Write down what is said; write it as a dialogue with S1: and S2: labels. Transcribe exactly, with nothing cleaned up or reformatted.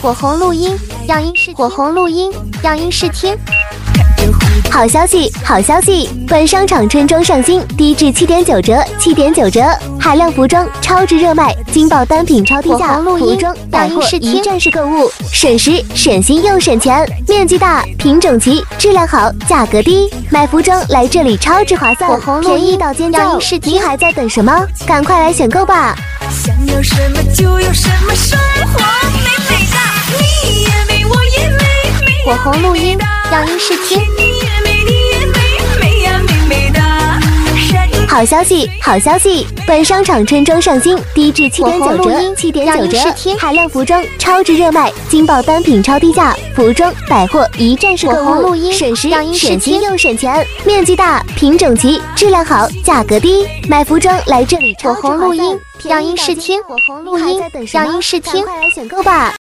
S1: 火红录音，让音视火红录音，让音视听。
S2: 好消息，好消息！本商场春装上新，低至七点九折，七点九折，海量服装超值热卖，惊爆单品超低价，服装百货一站式购物，省时省心又省钱，面积大，品种齐，质量好，价格低，买服装来这里超值划算，便宜到尖叫！你还在等什么？赶快来选购吧！
S3: 想要什么就有什么，生活美美的，你也美，我也美，美
S1: 火红录音，让音视听。
S2: 好消息，好消息！本商场春装上新，低至七点九折，七点九折，海量服装超值热卖，惊爆单品超低价，服装百货一站式购物，省时省心又省钱，面积大，品种齐，质量好，价格低，买服装来这里超值划算，
S1: 火红录音，让音视听，火红录音，让音视听，
S2: 快来选购吧！